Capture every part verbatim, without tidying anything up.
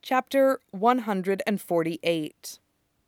Chapter one hundred forty-eight.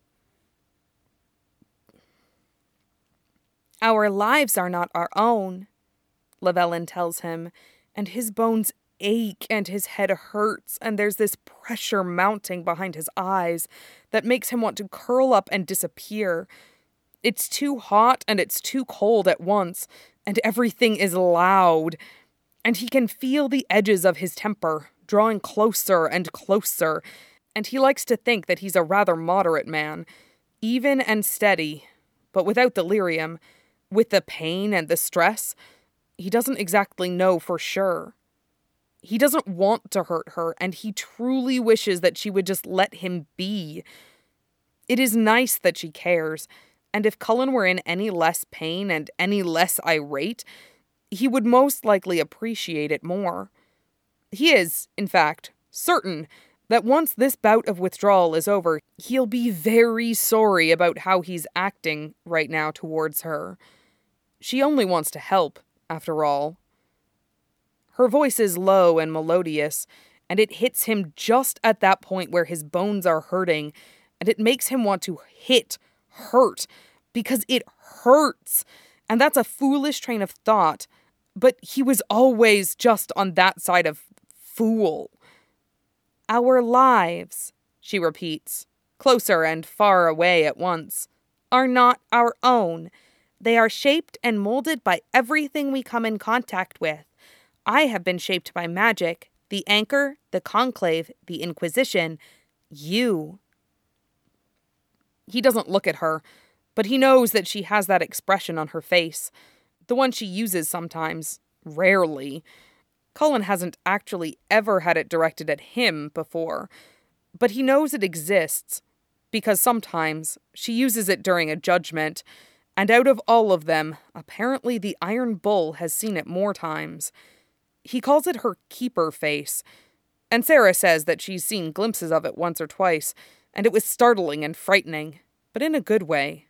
Our lives are not our own, Llewellyn tells him, and his bones ache and his head hurts, and there's this pressure mounting behind his eyes that makes him want to curl up and disappear. It's too hot and it's too cold at once, and everything is loud, and he can feel the edges of his temper drawing closer and closer, and he likes to think that he's a rather moderate man, even and steady, but without delirium. With the pain and the stress, he doesn't exactly know for sure. He doesn't want to hurt her, and he truly wishes that she would just let him be. It is nice that she cares, and if Cullen were in any less pain and any less irate, he would most likely appreciate it more. He is, in fact, certain that once this bout of withdrawal is over, he'll be very sorry about how he's acting right now towards her. She only wants to help, after all. Her voice is low and melodious, and it hits him just at that point where his bones are hurting, and it makes him want to hit, hurt, because it hurts. And that's a foolish train of thought, but he was always just on that side of fool. Our lives, she repeats, closer and far away at once, are not our own. They are shaped and molded by everything we come in contact with. I have been shaped by magic, the Anchor, the Conclave, the Inquisition, you. He doesn't look at her, but he knows that she has that expression on her face, the one she uses sometimes, rarely. Cullen hasn't actually ever had it directed at him before, but he knows it exists, because sometimes she uses it during a judgment, and out of all of them, apparently the Iron Bull has seen it more times. He calls it her keeper face, and Sarah says that she's seen glimpses of it once or twice, and it was startling and frightening, but in a good way.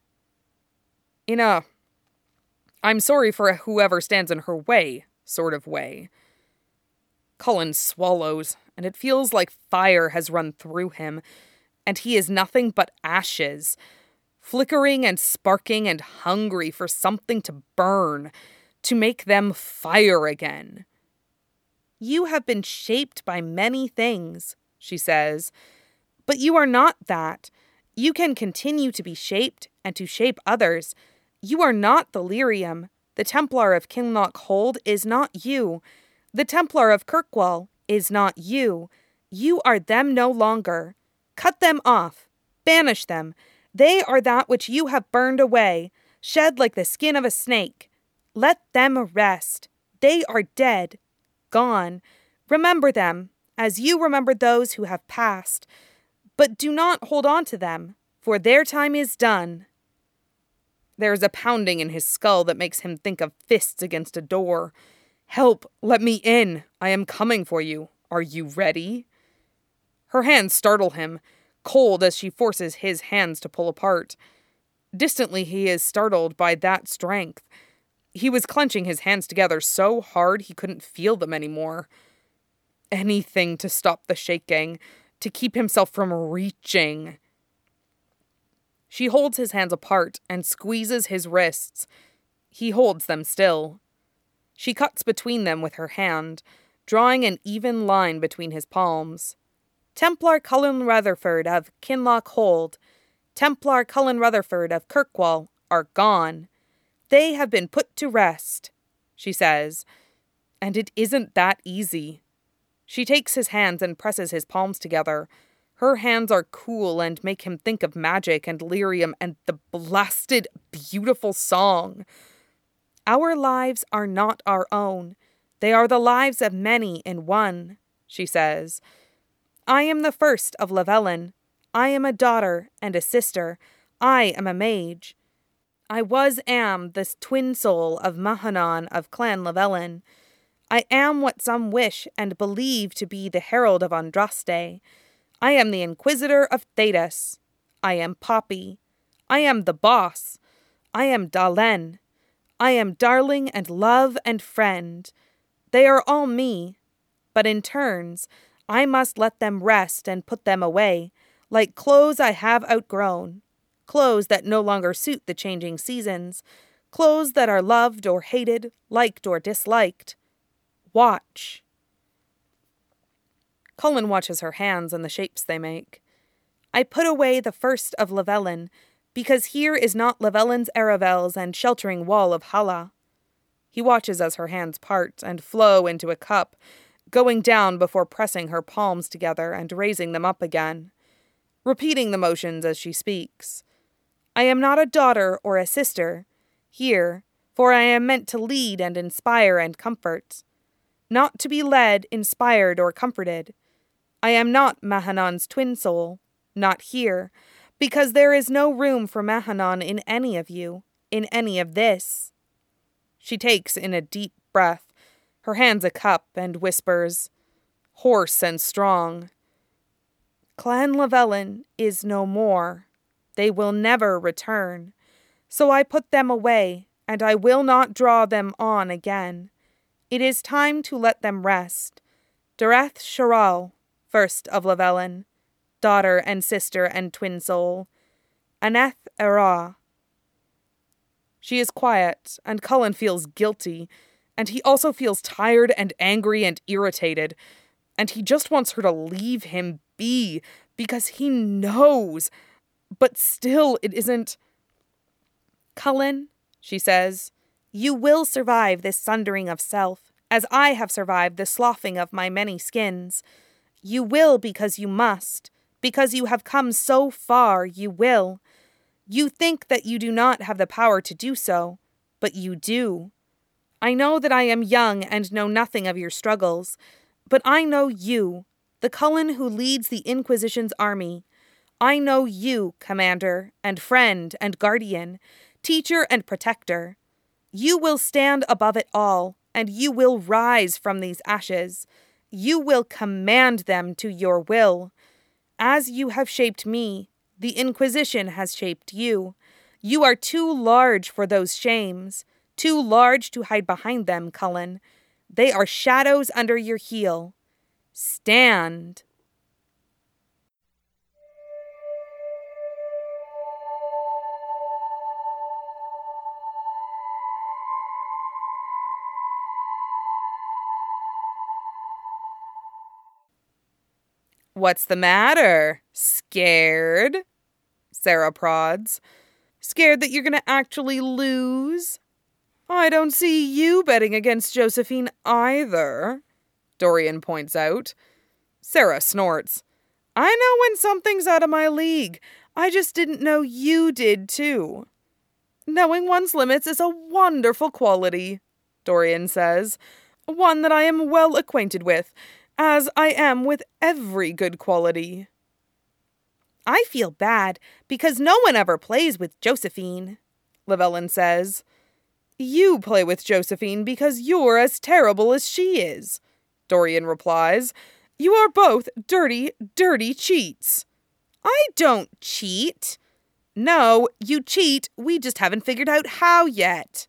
In a, I'm sorry for whoever stands in her way, sort of way. Cullen swallows, and it feels like fire has run through him, and he is nothing but ashes, flickering and sparking and hungry for something to burn, to make them fire again. You have been shaped by many things, she says, but you are not that. You can continue to be shaped and to shape others. You are not Delirium. The Templar of Kinloch Hold is not you. The Templar of Kirkwall is not you. You are them no longer. Cut them off. Banish them. They are that which you have burned away, shed like the skin of a snake. Let them rest. They are dead, gone. Remember them, as you remembered those who have passed. But do not hold on to them, for their time is done. There is a pounding in his skull that makes him think of fists against a door. Help, let me in. I am coming for you. Are you ready? Her hands startle him, cold as she forces his hands to pull apart. Distantly, he is startled by that strength. He was clenching his hands together so hard he couldn't feel them anymore. Anything to stop the shaking, to keep himself from reaching. She holds his hands apart and squeezes his wrists. He holds them still. She cuts between them with her hand, drawing an even line between his palms. Templar Cullen Rutherford of Kinloch Hold, Templar Cullen Rutherford of Kirkwall are gone. They have been put to rest, she says, and it isn't that easy. She takes his hands and presses his palms together. Her hands are cool and make him think of magic and lyrium and the blasted, beautiful song. Our lives are not our own. They are the lives of many in one, she says. I am the first of Llewellyn. I am a daughter and a sister. I am a mage. I was am the twin soul of Mahanon of Clan Llewellyn. I am what some wish and believe to be the herald of Andraste. I am the inquisitor of Thedas. I am Poppy. I am the boss. I am Dalen. I am darling and love and friend. They are all me, but in turns, I must let them rest and put them away, like clothes I have outgrown, clothes that no longer suit the changing seasons, clothes that are loved or hated, liked or disliked. Watch. Cullen watches her hands and the shapes they make. I put away the first of Llewellyn, because here is not Llewellyn's Arravels and sheltering wall of Hala. He watches as her hands part and flow into a cup, going down before pressing her palms together and raising them up again, repeating the motions as she speaks. I am not a daughter or a sister, here, for I am meant to lead and inspire and comfort, not to be led, inspired, or comforted. I am not Mahanon's twin soul, not here, because there is no room for Mahanon in any of you, in any of this. She takes in a deep breath, her hands a cup, and whispers, hoarse and strong, Clan Llewellyn is no more. They will never return. So I put them away, and I will not draw them on again. It is time to let them rest. Dareth Sharal, first of Llewellyn, daughter and sister and twin soul. Aneth Era. She is quiet, and Cullen feels guilty, and he also feels tired and angry and irritated, and he just wants her to leave him be, because he knows, but still it isn't. Cullen, she says, you will survive this sundering of self, as I have survived the sloughing of my many skins. You will because you must, because you have come so far, you will. You think that you do not have the power to do so, but you do. I know that I am young and know nothing of your struggles, but I know you, the Cullen who leads the Inquisition's army. I know you, commander, and friend, and guardian, teacher and protector. You will stand above it all, and you will rise from these ashes. You will command them to your will. As you have shaped me, the Inquisition has shaped you. You are too large for those shames, too large to hide behind them, Cullen. They are shadows under your heel. Stand. What's the matter? Scared? Sarah prods. Scared that you're going to actually lose? I don't see you betting against Josephine either, Dorian points out. Sarah snorts. I know when something's out of my league. I just didn't know you did too. Knowing one's limits is a wonderful quality, Dorian says. One that I am well acquainted with, as I am with every good quality. I feel bad because no one ever plays with Josephine, Llewellyn says. You play with Josephine because you're as terrible as she is, Dorian replies. You are both dirty, dirty cheats. I don't cheat. No, you cheat. We just haven't figured out how yet.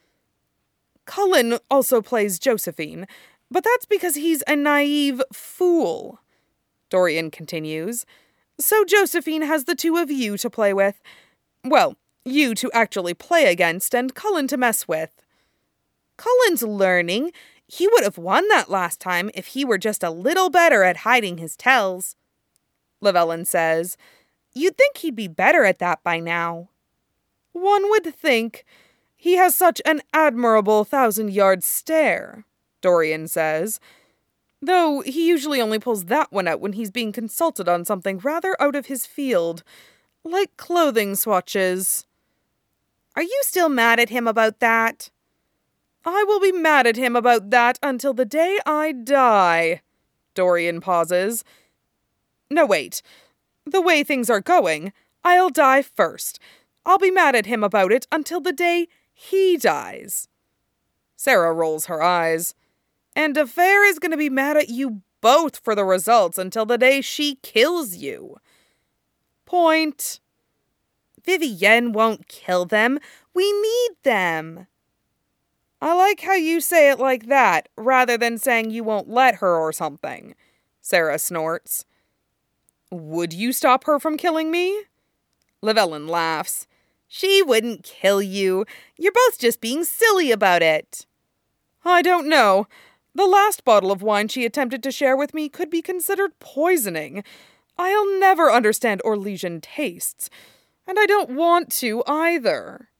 Cullen also plays Josephine, but that's because he's a naive fool, Dorian continues. So Josephine has the two of you to play with. Well, you to actually play against and Cullen to mess with. Cullen's learning. He would have won that last time if he were just a little better at hiding his tells, Llewellyn says. You'd think he'd be better at that by now. One would think. He has such an admirable thousand-yard stare, Dorian says. Though he usually only pulls that one out when he's being consulted on something rather out of his field, like clothing swatches. Are you still mad at him about that? I will be mad at him about that until the day I die, Dorian pauses. No, wait. The way things are going, I'll die first. I'll be mad at him about it until the day he dies. Sarah rolls her eyes. And Affair is going to be mad at you both for the results until the day she kills you. Point. Vivienne won't kill them. We need them. I like how you say it like that, rather than saying you won't let her or something, Sarah snorts. Would you stop her from killing me? Llewellyn laughs. She wouldn't kill you. You're both just being silly about it. I don't know. The last bottle of wine she attempted to share with me could be considered poisoning. I'll never understand Orlesian tastes, and I don't want to either.